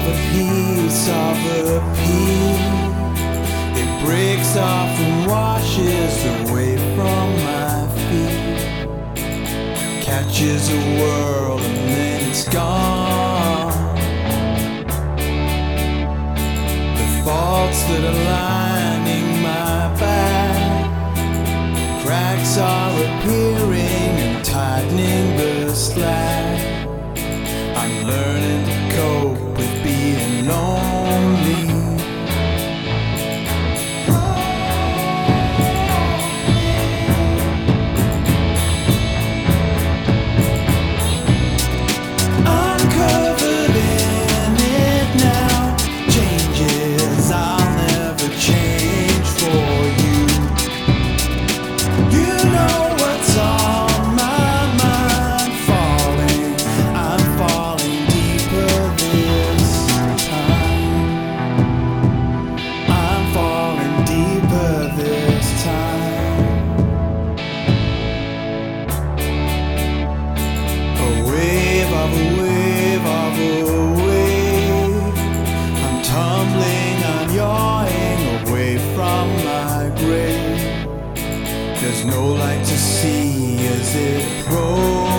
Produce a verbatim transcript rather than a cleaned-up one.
of a piece of a pea. It breaks off and washes away from my feet. Catches a whirl and then it's gone. The faults that are lining my back, cracks are appearing and tightening the slack. I'm learning to cope with being lonely. I'm covered in it now. Changes I'll never change for you. You know what's on my mind. Falling, I'm falling deeper this time. I'm falling deeper this time. A wave of a wave of a wave. I'm tumbling, I'm yawing away from my grave. There's no light to see as it rolls.